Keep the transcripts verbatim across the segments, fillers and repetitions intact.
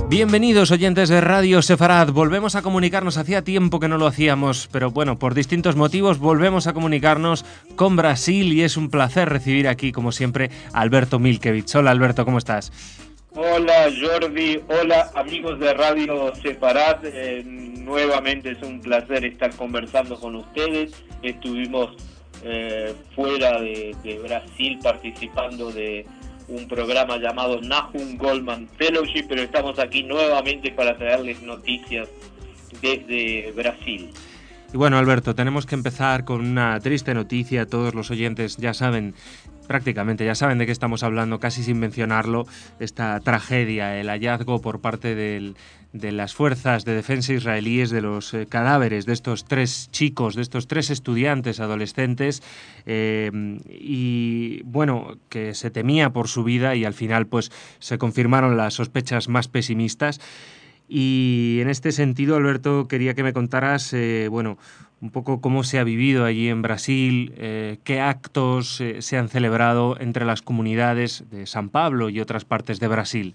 Bienvenidos oyentes de Radio Sefarad, volvemos a comunicarnos, hacía tiempo que no lo hacíamos, pero bueno, por distintos motivos volvemos a comunicarnos con Brasil y es un placer recibir aquí, como siempre, a Alberto Milkevich. Hola Alberto, ¿cómo estás? Hola Jordi, hola amigos de Radio Sefarad, eh, nuevamente es un placer estar conversando con ustedes. Estuvimos eh, fuera de, de Brasil participando de un programa llamado Nahum Goldman Fellowship, pero estamos aquí nuevamente para traerles noticias desde Brasil. Y bueno, Alberto, tenemos que empezar con una triste noticia. Todos los oyentes ya saben, prácticamente ya saben de qué estamos hablando, casi sin mencionarlo, esta tragedia, el hallazgo por parte del, de las fuerzas de defensa israelíes de los eh, cadáveres de estos tres chicos, de estos tres estudiantes adolescentes, eh, y bueno, que se temía por su vida y al final pues se confirmaron las sospechas más pesimistas. Y en este sentido, Alberto, quería que me contaras, eh, bueno, un poco cómo se ha vivido allí en Brasil, eh, qué actos eh, se han celebrado entre las comunidades de San Pablo y otras partes de Brasil.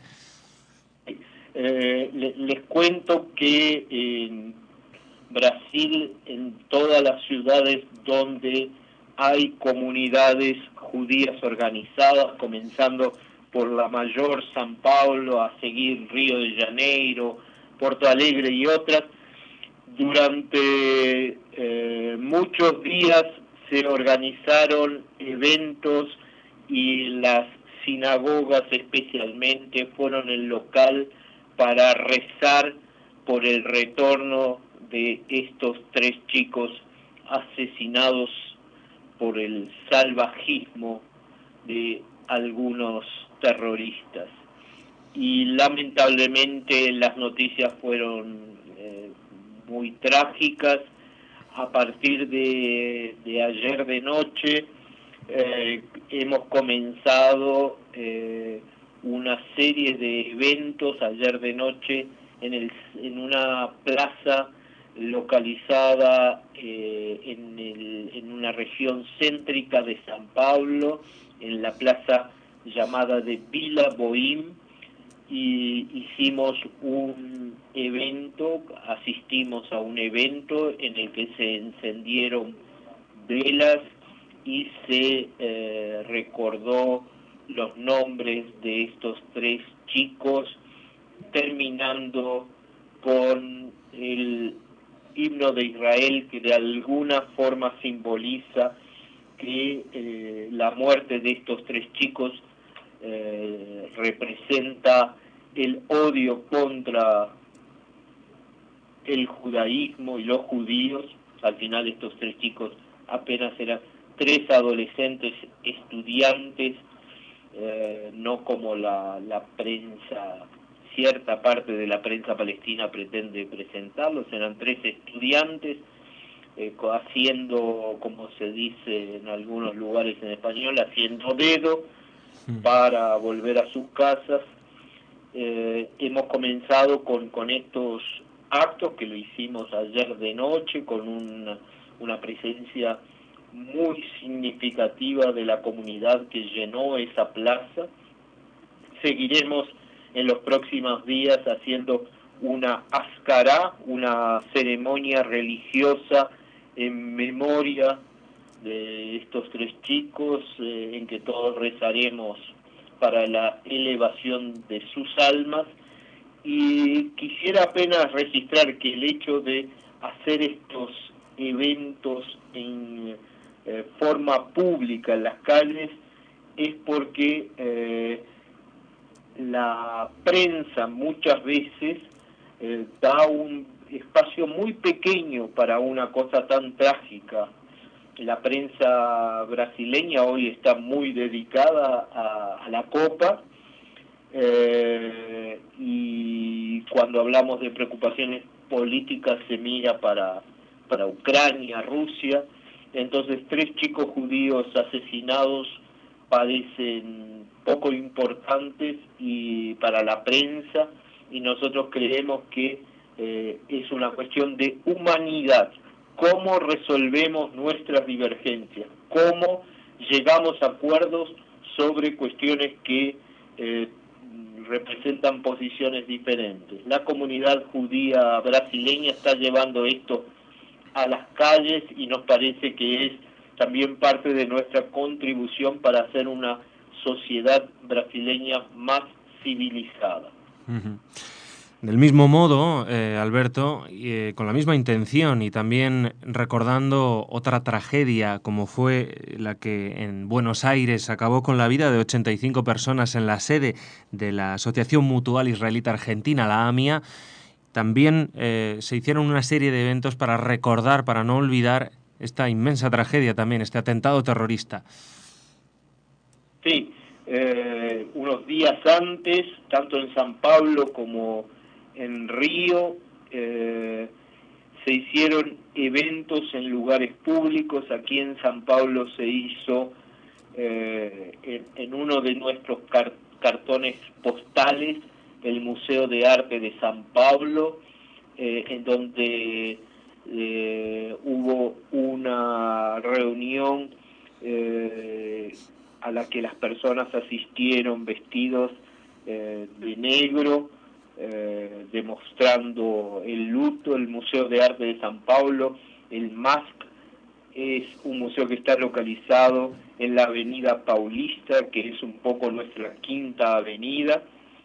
Eh, le, les cuento que en Brasil, en todas las ciudades donde hay comunidades judías organizadas, comenzando por la mayor San Paulo, a seguir Río de Janeiro, Porto Alegre y otras, durante eh, muchos días se organizaron eventos y las sinagogas especialmente fueron el local para rezar por el retorno de estos tres chicos asesinados por el salvajismo de algunos terroristas. Y lamentablemente las noticias fueron eh, muy trágicas. A partir de, de ayer de noche eh, hemos comenzado eh, una serie de eventos ayer de noche en, el, en una plaza localizada eh, en, el, en una región céntrica de San Pablo, en la plaza llamada de Vila Boim, y hicimos un evento, asistimos a un evento en el que se encendieron velas y se eh, recordó los nombres de estos tres chicos, terminando con el himno de Israel, que de alguna forma simboliza que eh, la muerte de estos tres chicos eh, representa el odio contra el judaísmo y los judíos. Al final estos tres chicos apenas eran tres adolescentes estudiantes, eh, no como la, la prensa, cierta parte de la prensa palestina pretende presentarlos, eran tres estudiantes eh, haciendo, como se dice en algunos lugares en español, haciendo dedo para volver a sus casas. Eh, hemos comenzado con, con estos actos que lo hicimos ayer de noche con una, una presencia muy significativa de la comunidad que llenó esa plaza. Seguiremos en los próximos días haciendo una ascará, una ceremonia religiosa en memoria de estos tres chicos, eh, en que todos rezaremos para la elevación de sus almas. Y quisiera apenas registrar que el hecho de hacer estos eventos en eh, forma pública en las calles es porque eh, la prensa muchas veces eh, da un espacio muy pequeño para una cosa tan trágica. La prensa brasileña hoy está muy dedicada a, a la Copa, eh, y cuando hablamos de preocupaciones políticas se mira para, para Ucrania, Rusia. Entonces tres chicos judíos asesinados parecen poco importantes y para la prensa, y nosotros creemos que eh, es una cuestión de humanidad. ¿Cómo resolvemos nuestras divergencias? ¿Cómo llegamos a acuerdos sobre cuestiones que eh, representan posiciones diferentes. La comunidad judía brasileña está llevando esto a las calles y nos parece que es también parte de nuestra contribución para hacer una sociedad brasileña más civilizada. Uh-huh. Del mismo modo, eh, Alberto, eh, con la misma intención y también recordando otra tragedia como fue la que en Buenos Aires acabó con la vida de ochenta y cinco personas en la sede de la Asociación Mutual Israelita Argentina, la AMIA, también eh, se hicieron una serie de eventos para recordar, para no olvidar esta inmensa tragedia también, este atentado terrorista. Sí, eh, unos días antes, tanto en San Pablo como en Río, eh, se hicieron eventos en lugares públicos. Aquí en San Pablo se hizo eh, en, en uno de nuestros car cartones postales, el Museo de Arte de San Pablo, eh, en donde eh, hubo una reunión eh, a la que las personas asistieron vestidos eh, de negro, eh, demostrando el luto. El Museo de Arte de San Pablo, el M A S C, es un museo que está localizado en la avenida Paulista, que es un poco nuestra quinta avenida,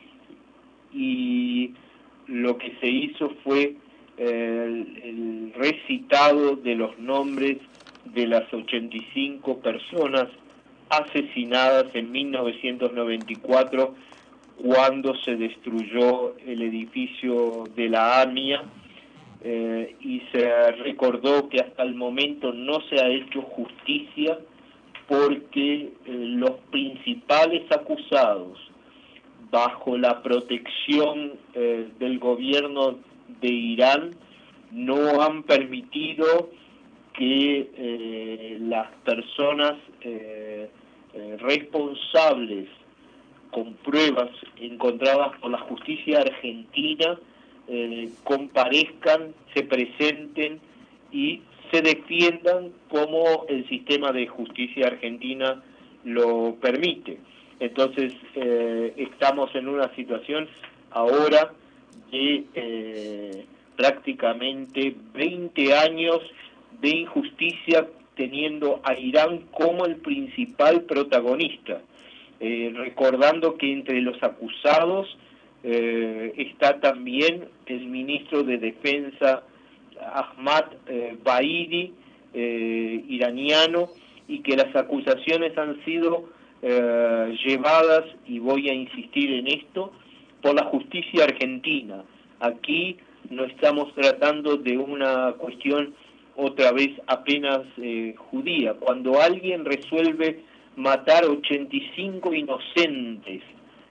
y lo que se hizo fue eh, el, el recitado de los nombres de las ochenta y cinco personas asesinadas en mil novecientos noventa y cuatro cuando se destruyó el edificio de la AMIA, eh, y se recordó que hasta el momento no se ha hecho justicia porque eh, los principales acusados, bajo la protección eh, del gobierno de Irán, no han permitido que eh, las personas eh, eh, responsables con pruebas encontradas por la justicia argentina eh, comparezcan, se presenten y se defiendan como el sistema de justicia argentina lo permite. Entonces eh, estamos en una situación ahora de eh, prácticamente veinte años de injusticia, teniendo a Irán como el principal protagonista. Eh, recordando que entre los acusados eh, está también el ministro de Defensa Ahmad eh, Baidi, eh, iraniano, y que las acusaciones han sido eh, llevadas, y voy a insistir en esto, por la justicia argentina. Aquí no estamos tratando de una cuestión otra vez apenas eh, judía. Cuando alguien resuelve matar ochenta y cinco inocentes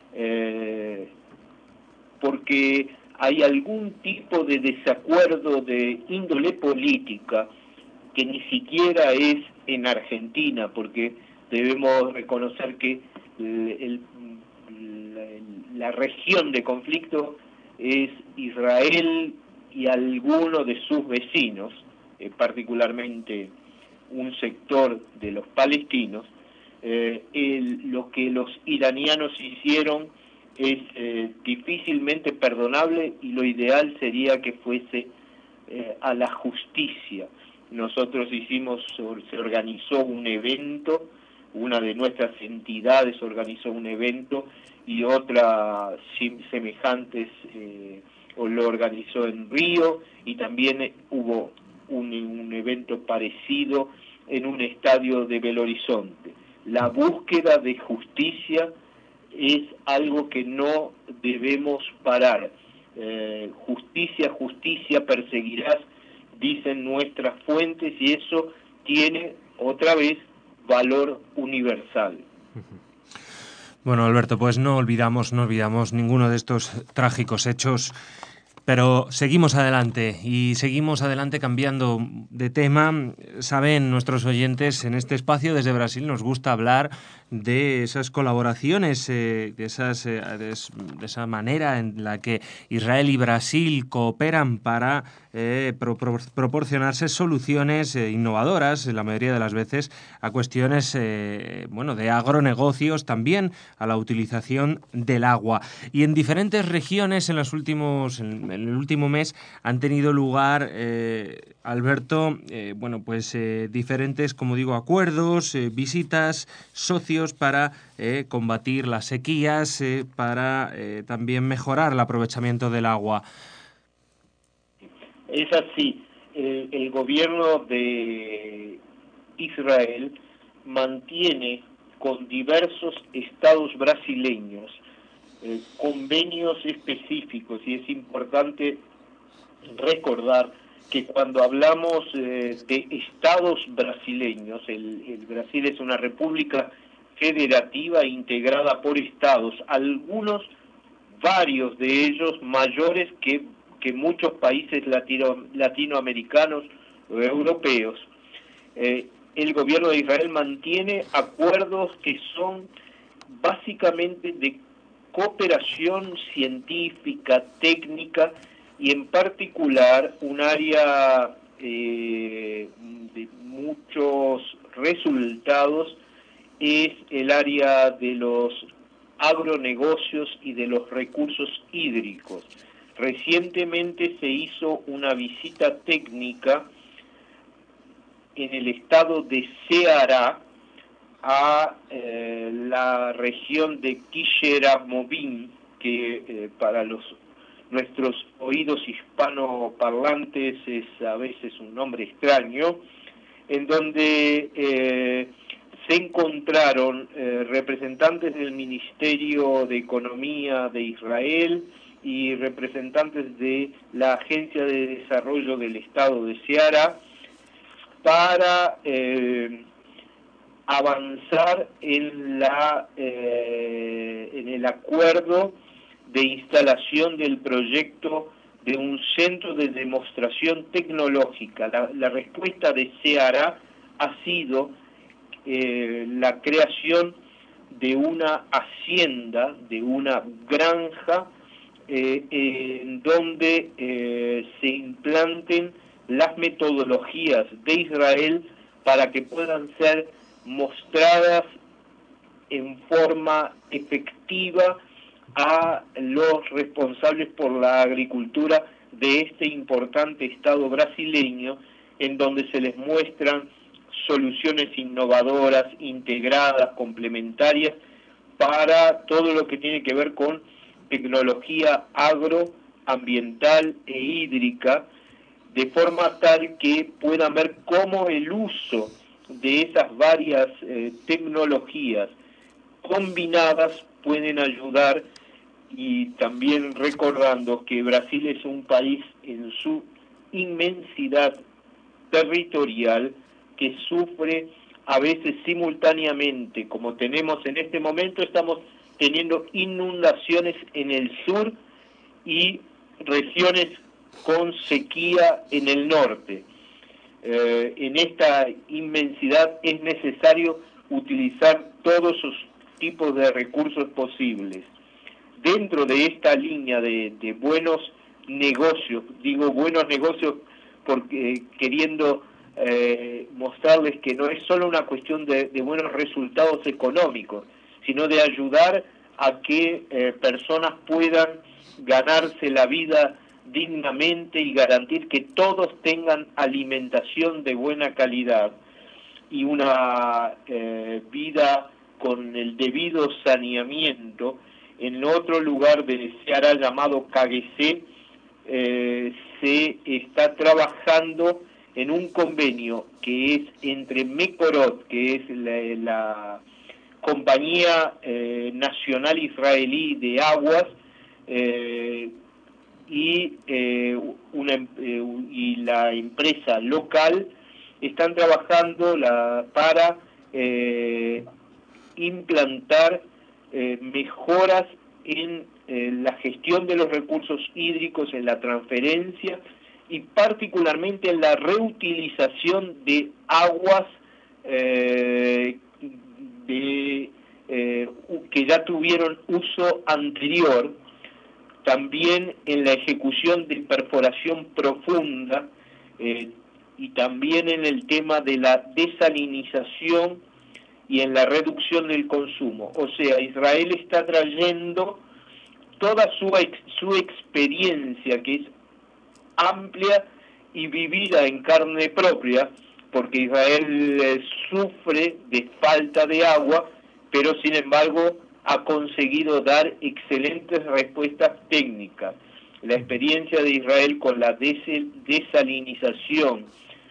eh, porque hay algún tipo de desacuerdo de índole política, que ni siquiera es en Argentina, porque debemos reconocer que el, el, la, la región de conflicto es Israel y alguno de sus vecinos, eh, particularmente un sector de los palestinos. Eh, el, lo que los iranianos hicieron es eh, difícilmente perdonable, y lo ideal sería que fuese eh, a la justicia. Nosotros hicimos, se organizó un evento, una de nuestras entidades organizó un evento y otra semejantes eh, lo organizó en Río, y también hubo un, un evento parecido en un estadio de Belo Horizonte. La búsqueda de justicia es algo que no debemos parar. Eh, justicia, justicia perseguirás, dicen nuestras fuentes, y eso tiene otra vez valor universal. Bueno, Alberto, pues no olvidamos, no olvidamos ninguno de estos trágicos hechos, Pero seguimos adelante y seguimos adelante cambiando de tema. Saben nuestros oyentes, en este espacio desde Brasil nos gusta hablar de esas colaboraciones, eh, de, esas, eh, de, de esa manera en la que Israel y Brasil cooperan para eh, pro, pro, proporcionarse soluciones eh, innovadoras, la mayoría de las veces, a cuestiones eh, bueno, de agronegocios, también a la utilización del agua. Y en diferentes regiones en los últimos en, en el último mes han tenido lugar, eh, Alberto, eh, bueno, pues eh, diferentes, como digo, acuerdos, eh, visitas, socios para eh, combatir las sequías, eh, para eh, también mejorar el aprovechamiento del agua. Es así. El, el gobierno de Israel mantiene con diversos estados brasileños eh, convenios específicos, y es importante recordar que cuando hablamos eh, de estados brasileños, el, el Brasil es una república federativa integrada por estados, algunos, varios de ellos mayores que, que muchos países latino, latinoamericanos o europeos. Eh, el gobierno de Israel mantiene acuerdos que son básicamente de cooperación científica, técnica, y en particular un área eh, de muchos resultados es el área de los agronegocios y de los recursos hídricos. Recientemente se hizo una visita técnica en el estado de Ceará a eh, la región de Quixeramobim, que eh, para los nuestros oídos hispanoparlantes es a veces un nombre extraño, en donde eh, se encontraron eh, representantes del Ministerio de Economía de Israel y representantes de la Agencia de Desarrollo del Estado de Ceará para eh, avanzar en, la, eh, en el acuerdo de instalación del proyecto de un centro de demostración tecnológica. La, la respuesta de Ceará ha sido eh, la creación de una hacienda, de una granja, eh, en donde eh, se implanten las metodologías de Israel para que puedan ser mostradas en forma efectiva a los responsables por la agricultura de este importante estado brasileño, en donde se les muestran soluciones innovadoras, integradas, complementarias, para todo lo que tiene que ver con tecnología agroambiental e hídrica, de forma tal que puedan ver cómo el uso de esas varias eh, tecnologías combinadas pueden ayudar, y también recordando que Brasil es un país en su inmensidad territorial que sufre a veces simultáneamente, como tenemos en este momento, estamos teniendo inundaciones en el sur y regiones con sequía en el norte. Eh, en esta inmensidad es necesario utilizar todos esos tipos de recursos posibles. Dentro de esta línea de, de buenos negocios, digo buenos negocios porque eh, queriendo eh, mostrarles que no es solo una cuestión de, de buenos resultados económicos, sino de ayudar a que eh, personas puedan ganarse la vida dignamente y garantir que todos tengan alimentación de buena calidad y una eh, vida con el debido saneamiento. En otro lugar de Ceará llamado Caguecé eh, se está trabajando en un convenio que es entre Mekorot, que es la, la compañía eh, nacional israelí de aguas, eh, y, eh, una, eh, y la empresa local, están trabajando la, para eh, implantar eh, mejoras en eh, la gestión de los recursos hídricos, en la transferencia y particularmente en la reutilización de aguas eh, de, eh, que ya tuvieron uso anterior, también en la ejecución de perforación profunda eh, y también en el tema de la desalinización y en la reducción del consumo. O sea, Israel está trayendo toda su, ex, su experiencia, que es amplia y vivida en carne propia, porque Israel eh, sufre de falta de agua, pero sin embargo ha conseguido dar excelentes respuestas técnicas. La experiencia de Israel con la des desalinización,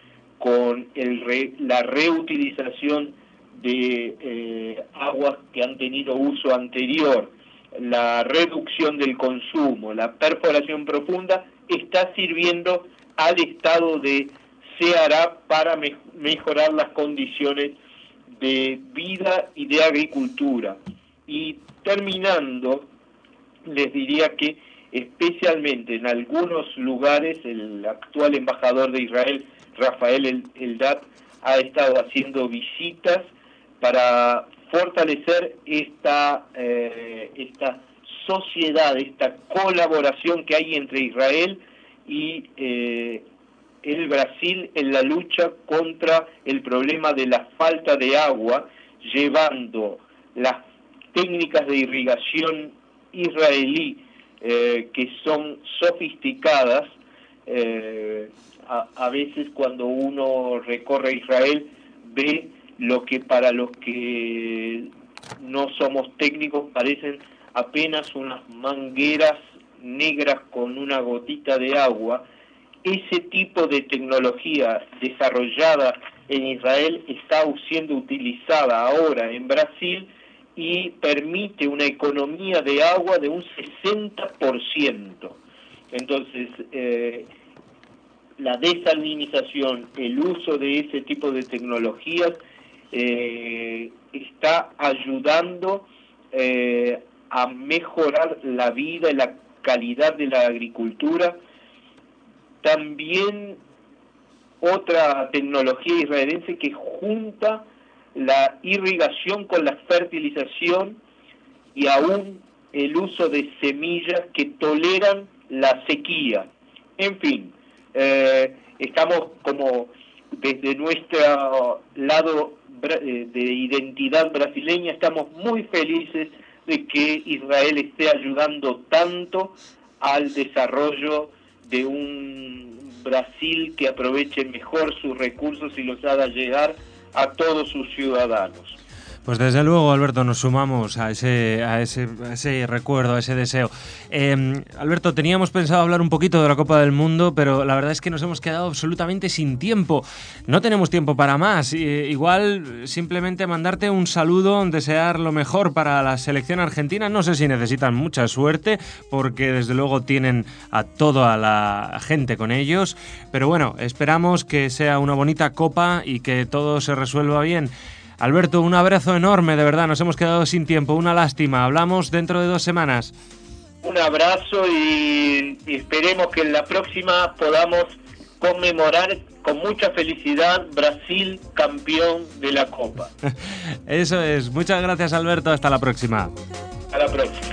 con el re la reutilización de eh, aguas que han tenido uso anterior, la reducción del consumo, la perforación profunda, está sirviendo al estado de Ceará para me mejorar las condiciones de vida y de agricultura. Y terminando, les diría que especialmente en algunos lugares el actual embajador de Israel, Rafael Eldad, ha estado haciendo visitas para fortalecer esta, eh, esta sociedad, esta colaboración que hay entre Israel y eh, el Brasil en la lucha contra el problema de la falta de agua, llevando las técnicas de irrigación israelí eh, que son sofisticadas. Eh, a, a veces cuando uno recorre Israel ve lo que para los que no somos técnicos parecen apenas unas mangueras negras con una gotita de agua. Ese tipo de tecnología desarrollada en Israel está siendo utilizada ahora en Brasil y permite una economía de agua de un sesenta por ciento. Entonces, eh, la desalinización, el uso de ese tipo de tecnologías eh, está ayudando eh, a mejorar la vida y la calidad de la agricultura. También otra tecnología israelense que junta la irrigación con la fertilización y aún el uso de semillas que toleran la sequía. En fin, eh, estamos como desde nuestro lado de identidad brasileña, estamos muy felices de que Israel esté ayudando tanto al desarrollo de un Brasil que aproveche mejor sus recursos y los haga llegar a todos sus ciudadanos. Pues desde luego, Alberto, nos sumamos a ese, a ese, a ese recuerdo, a ese deseo. Eh, Alberto, teníamos pensado hablar un poquito de la Copa del Mundo, pero la verdad es que nos hemos quedado absolutamente sin tiempo. No tenemos tiempo para más. Eh, igual, simplemente mandarte un saludo, desear lo mejor para la selección argentina. No sé si necesitan mucha suerte, porque desde luego tienen a toda la gente con ellos. Pero bueno, esperamos que sea una bonita Copa y que todo se resuelva bien. Alberto, un abrazo enorme, de verdad, nos hemos quedado sin tiempo, una lástima. Hablamos dentro de dos semanas. Un abrazo y, y esperemos que en la próxima podamos conmemorar con mucha felicidad Brasil campeón de la Copa. Eso es. Muchas gracias, Alberto. Hasta la próxima. Hasta la próxima.